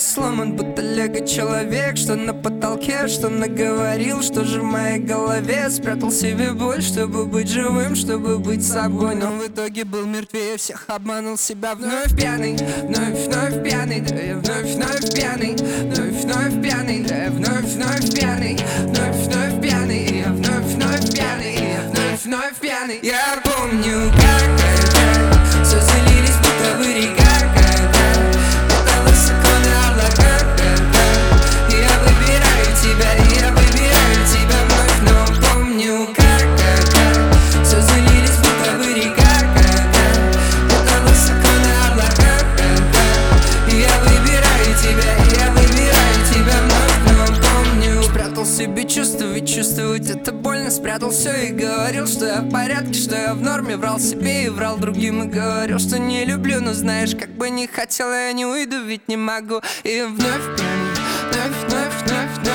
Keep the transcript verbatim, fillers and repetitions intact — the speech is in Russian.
сломан, будто лего человек. Что на потолке, что наговорил, что же в моей голове. Спрятал себе боль, чтобы быть живым, чтобы быть собой. Но в итоге был мертвее всех, обманул себя. Вновь пьяный, вновь, вновь пьяный. Да я вновь, вновь пьяный, вновь, вновь пьяный. Да я вновь, вновь пьяный, вновь, вновь пьяный. Я вновь, вновь пьяный, я вновь, вновь пьяный. Я помню, как это все залились, будто бы река. Себе чувствовать, чувствовать это больно. Спрятал все и говорил, что я в порядке, что я в норме. Врал себе и врал другим и говорил, что не люблю. Но знаешь, как бы не хотел, я не уйду, ведь не могу. И вновь пьяный, вновь, вновь, вновь, вновь.